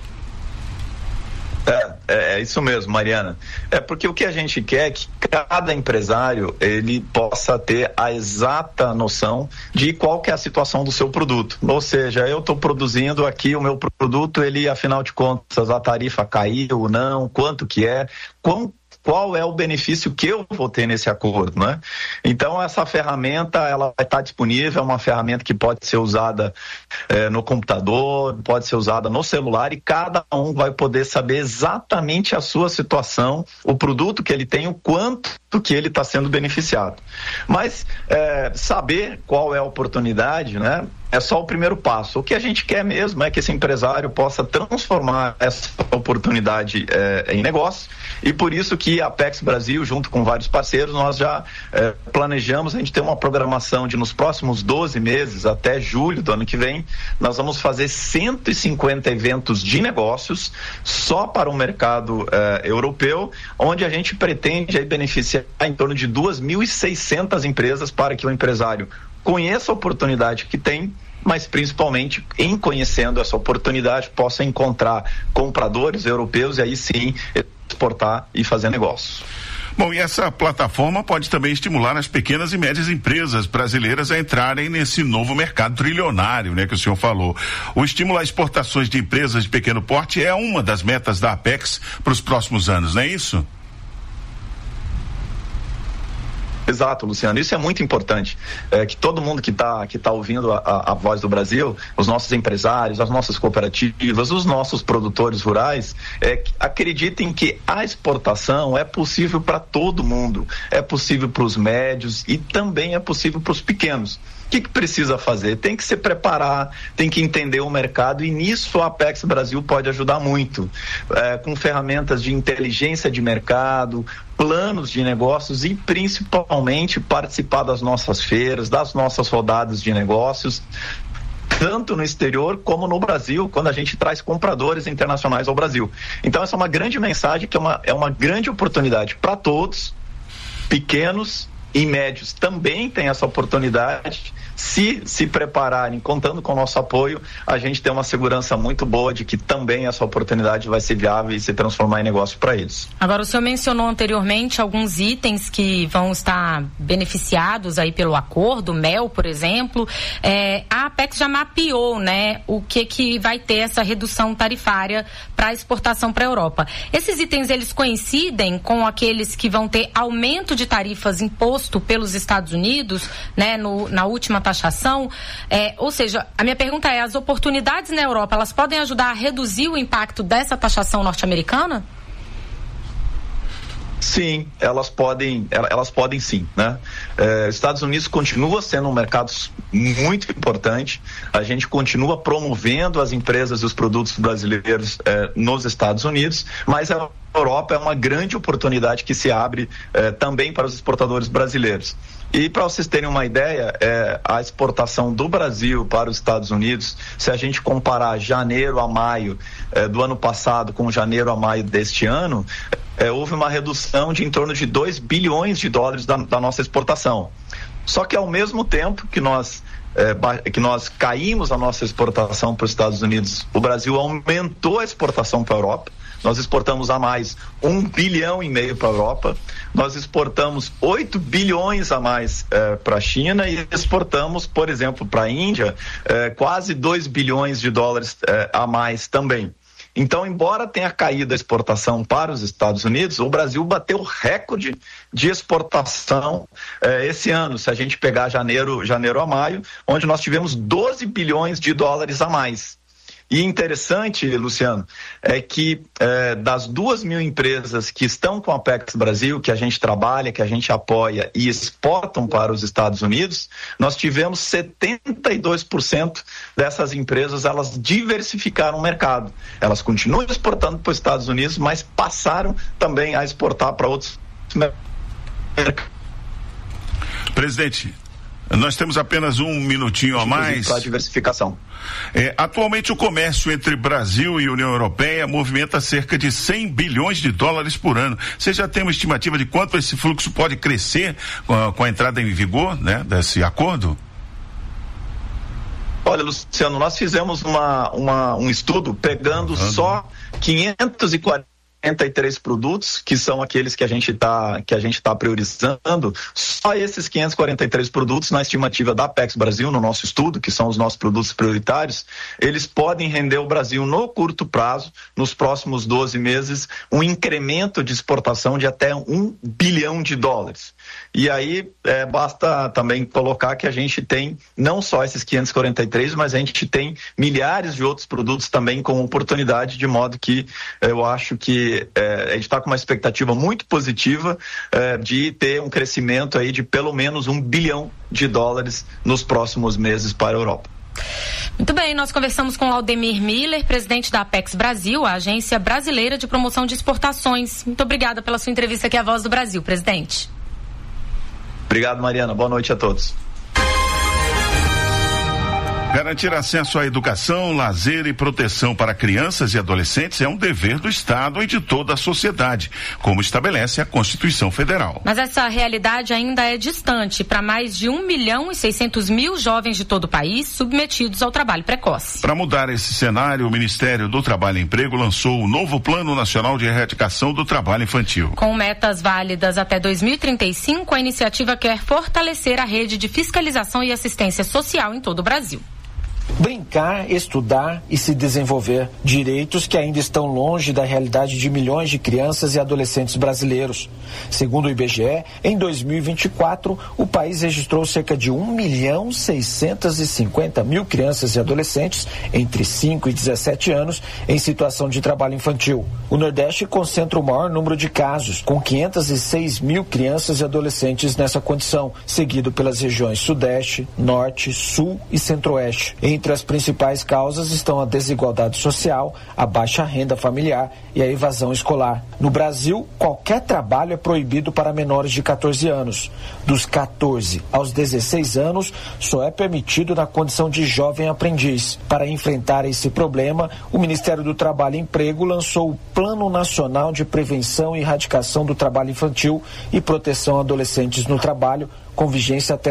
É isso mesmo, Mariana. Porque o que a gente quer é que cada empresário ele possa ter a exata noção de qual que é a situação do seu produto. Ou seja, eu estou produzindo aqui o meu produto, ele, afinal de contas, a tarifa caiu ou não, quanto que é, qual é o benefício que eu vou ter nesse acordo, né? Então, essa ferramenta, ela vai estar disponível, é uma ferramenta que pode ser usada no computador, pode ser usada no celular e cada um vai poder saber exatamente a sua situação, o produto que ele tem, o quanto que ele está sendo beneficiado. Mas saber qual é a oportunidade, né? É só o primeiro passo. O que a gente quer mesmo é que esse empresário possa transformar essa oportunidade em negócio, e por isso que a Apex Brasil, junto com vários parceiros, nós já planejamos, a gente tem uma programação de nos próximos 12 meses, até julho do ano que vem, nós vamos fazer 150 eventos de negócios só para o mercado europeu, onde a gente pretende aí beneficiar em torno de 2.600 empresas para que o empresário conheça a oportunidade que tem, mas principalmente em conhecendo essa oportunidade possa encontrar compradores europeus e aí sim exportar e fazer negócio. Bom, e essa plataforma pode também estimular as pequenas e médias empresas brasileiras a entrarem nesse novo mercado trilionário, né, que o senhor falou. O estímulo a exportações de empresas de pequeno porte é uma das metas da Apex para os próximos anos, não é isso? Exato, Luciano. Isso é muito importante. Que todo mundo que tá ouvindo a voz do Brasil, os nossos empresários, as nossas cooperativas, os nossos produtores rurais, acreditem que a exportação é possível para todo mundo. É possível para os médios e também é possível para os pequenos. O que precisa fazer? Tem que se preparar, tem que entender o mercado, e nisso a Apex Brasil pode ajudar muito, com ferramentas de inteligência de mercado, planos de negócios e principalmente participar das nossas feiras, das nossas rodadas de negócios, tanto no exterior como no Brasil, quando a gente traz compradores internacionais ao Brasil. Então essa é uma grande mensagem, que é uma grande oportunidade para todos, pequenos e médios também tem essa oportunidade. Se prepararem, contando com o nosso apoio, a gente tem uma segurança muito boa de que também essa oportunidade vai ser viável e se transformar em negócio para eles. Agora, o senhor mencionou anteriormente alguns itens que vão estar beneficiados aí pelo acordo, mel, por exemplo. A Apex já mapeou, né, o que vai ter essa redução tarifária para exportação para a Europa. Esses itens, eles coincidem com aqueles que vão ter aumento de tarifas imposto pelos Estados Unidos, né, na última taxação? Ou seja, a minha pergunta é: as oportunidades na Europa, elas podem ajudar a reduzir o impacto dessa taxação norte-americana? Sim, elas podem sim, né? Estados Unidos continua sendo um mercado muito importante, a gente continua promovendo as empresas e os produtos brasileiros nos Estados Unidos, mas a Europa é uma grande oportunidade que se abre também para os exportadores brasileiros. E para vocês terem uma ideia, a exportação do Brasil para os Estados Unidos, se a gente comparar janeiro a maio do ano passado com janeiro a maio deste ano, houve uma redução de em torno de 2 bilhões de dólares da nossa exportação. Só que ao mesmo tempo que nós caímos a nossa exportação para os Estados Unidos, o Brasil aumentou a exportação para a Europa. Nós exportamos a mais 1,5 bilhão para a Europa, nós exportamos 8 bilhões a mais para a China e exportamos, por exemplo, para a Índia, quase 2 bilhões de dólares a mais também. Então, embora tenha caído a exportação para os Estados Unidos, o Brasil bateu recorde de exportação esse ano, se a gente pegar janeiro a maio, onde nós tivemos 12 bilhões de dólares a mais. E interessante, Luciano, é que das 2.000 empresas que estão com a Apex Brasil, que a gente trabalha, que a gente apoia e exportam para os Estados Unidos, nós tivemos 72% dessas empresas, elas diversificaram o mercado. Elas continuam exportando para os Estados Unidos, mas passaram também a exportar para outros mercados. Presidente, nós temos apenas um minutinho a mais. Para a diversificação. Atualmente o comércio entre Brasil e União Europeia movimenta cerca de 100 bilhões de dólares por ano. Você já tem uma estimativa de quanto esse fluxo pode crescer com a entrada em vigor, né, desse acordo? Olha, Luciano, nós fizemos um estudo pegando só 543 produtos, que são aqueles que a gente tá priorizando. Só esses 543 produtos, na estimativa da Apex Brasil, no nosso estudo, que são os nossos produtos prioritários, eles podem render o Brasil no curto prazo, nos próximos 12 meses, um incremento de exportação de até 1 bilhão de dólares. E aí basta também colocar que a gente tem não só esses 543, mas a gente tem milhares de outros produtos também com oportunidade, de modo que eu acho que a gente está com uma expectativa muito positiva de ter um crescimento aí de pelo menos 1 bilhão de dólares nos próximos meses para a Europa. Muito bem, nós conversamos com Laudemir Miller, presidente da Apex Brasil, a agência brasileira de promoção de exportações. Muito obrigada pela sua entrevista aqui à Voz do Brasil, presidente. Obrigado, Mariana. Boa noite a todos. Garantir acesso à educação, lazer e proteção para crianças e adolescentes é um dever do Estado e de toda a sociedade, como estabelece a Constituição Federal. Mas essa realidade ainda é distante para mais de 1.600.000 jovens de todo o país submetidos ao trabalho precoce. Para mudar esse cenário, o Ministério do Trabalho e Emprego lançou o novo Plano Nacional de Erradicação do Trabalho Infantil. Com metas válidas até 2035, a iniciativa quer fortalecer a rede de fiscalização e assistência social em todo o Brasil. Brincar, estudar e se desenvolver. Direitos que ainda estão longe da realidade de milhões de crianças e adolescentes brasileiros. Segundo o IBGE, em 2024, o país registrou cerca de 1.650.000 crianças e adolescentes entre 5 e 17 anos em situação de trabalho infantil. O Nordeste concentra o maior número de casos, com 506.000 crianças e adolescentes nessa condição, seguido pelas regiões Sudeste, Norte, Sul e Centro-Oeste. Entre as principais causas estão a desigualdade social, a baixa renda familiar e a evasão escolar. No Brasil, qualquer trabalho é proibido para menores de 14 anos. Dos 14 aos 16 anos, só é permitido na condição de jovem aprendiz. Para enfrentar esse problema, o Ministério do Trabalho e Emprego lançou o Plano Nacional de Prevenção e Erradicação do Trabalho Infantil e Proteção a Adolescentes no Trabalho, com vigência até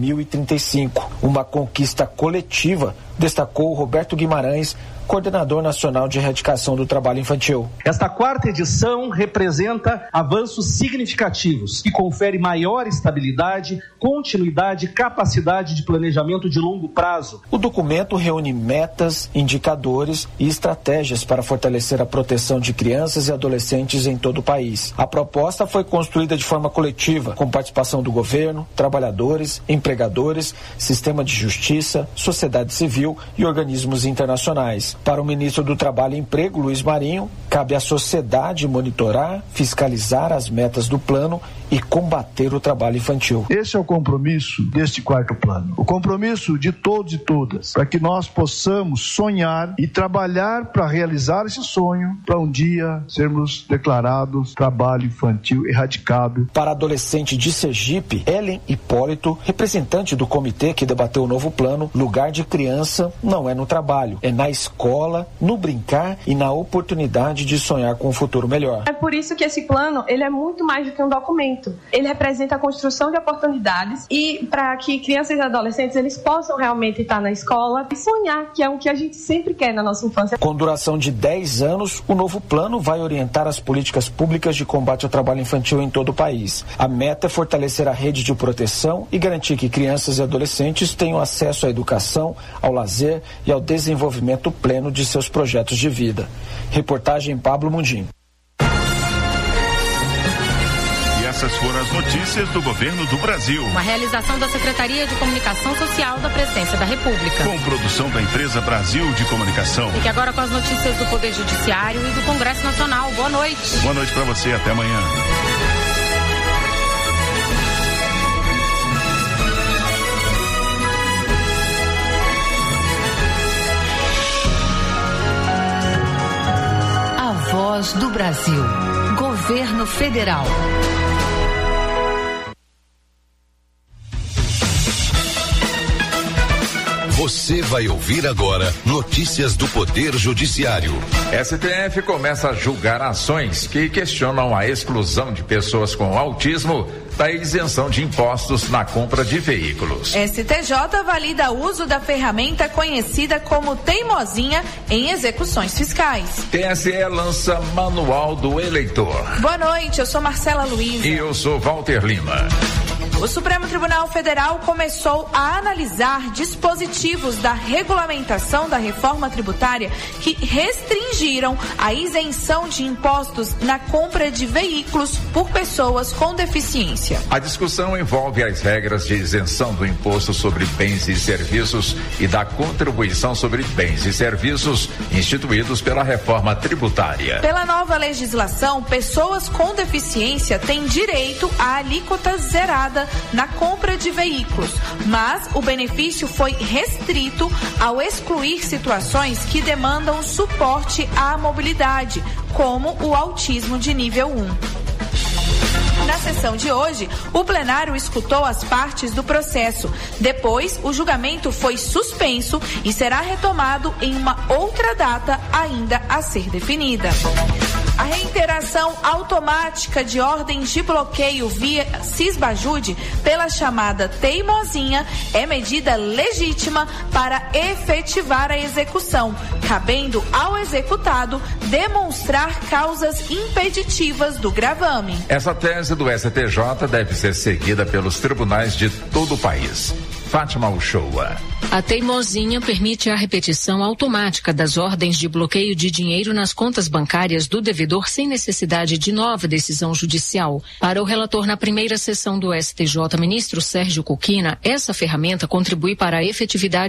2035. Uma conquista coletiva, destacou Roberto Guimarães, coordenador nacional de erradicação do trabalho infantil. Esta 4ª edição representa avanços significativos que confere maior estabilidade, continuidade e capacidade de planejamento de longo prazo. O documento reúne metas, indicadores e estratégias para fortalecer a proteção de crianças e adolescentes em todo o país. A proposta foi construída de forma coletiva, com participação do governo, trabalhadores, empregadores, sistema de justiça, sociedade civil e organismos internacionais. Para o ministro do Trabalho e Emprego, Luiz Marinho, cabe à sociedade monitorar, fiscalizar as metas do plano e combater o trabalho infantil. Esse é o compromisso deste 4º plano. O compromisso de todos e todas, para que nós possamos sonhar e trabalhar para realizar esse sonho, para um dia sermos declarados trabalho infantil erradicado. Para a adolescente de Sergipe, Ellen Hipólito, representante do comitê que debateu o novo plano, lugar de criança não é no trabalho, é na escola, no brincar e na oportunidade de sonhar com um futuro melhor. É por isso que esse plano, ele é muito mais do que um documento. Ele representa a construção de oportunidades e para que crianças e adolescentes eles possam realmente estar na escola e sonhar, que é o que a gente sempre quer na nossa infância. Com duração de 10 anos, o novo plano vai orientar as políticas públicas de combate ao trabalho infantil em todo o país. A meta é fortalecer a rede de proteção e garantir que crianças e adolescentes tenham acesso à educação, ao lazer e ao desenvolvimento pleno de seus projetos de vida. Reportagem Pablo Mundim. Essas foram as notícias do governo do Brasil. Uma realização da Secretaria de Comunicação Social da Presidência da República. Com produção da empresa Brasil de Comunicação. Fique agora com as notícias do Poder Judiciário e do Congresso Nacional. Boa noite. Boa noite para você. Até amanhã. A Voz do Brasil. Governo Federal. Você vai ouvir agora notícias do Poder Judiciário. STF começa a julgar ações que questionam a exclusão de pessoas com autismo da isenção de impostos na compra de veículos. STJ valida o uso da ferramenta conhecida como teimosinha em execuções fiscais. TSE lança Manual do Eleitor. Boa noite, eu sou Marcela Luiz. E eu sou Walter Lima. O Supremo Tribunal Federal começou a analisar dispositivos da regulamentação da reforma tributária que restringiram a isenção de impostos na compra de veículos por pessoas com deficiência. A discussão envolve as regras de isenção do imposto sobre bens e serviços e da contribuição sobre bens e serviços instituídos pela reforma tributária. Pela nova legislação, pessoas com deficiência têm direito à alíquota zerada na compra de veículos, mas o benefício foi restrito ao excluir situações que demandam suporte à mobilidade, como o autismo de nível 1. Na sessão de hoje, o plenário escutou as partes do processo. Depois, o julgamento foi suspenso e será retomado em uma outra data ainda a ser definida. A reiteração automática de ordens de bloqueio via Cisbajude pela chamada teimosinha é medida legítima para efetivar a execução, cabendo ao executado demonstrar causas impeditivas do gravame. Essa tese do STJ deve ser seguida pelos tribunais de todo o país. Fátima Uchoa. A teimosinha permite a repetição automática das ordens de bloqueio de dinheiro nas contas bancárias do devedor sem necessidade de nova decisão judicial. Para o relator na primeira sessão do STJ, ministro Sérgio Coquina, essa ferramenta contribui para a efetividade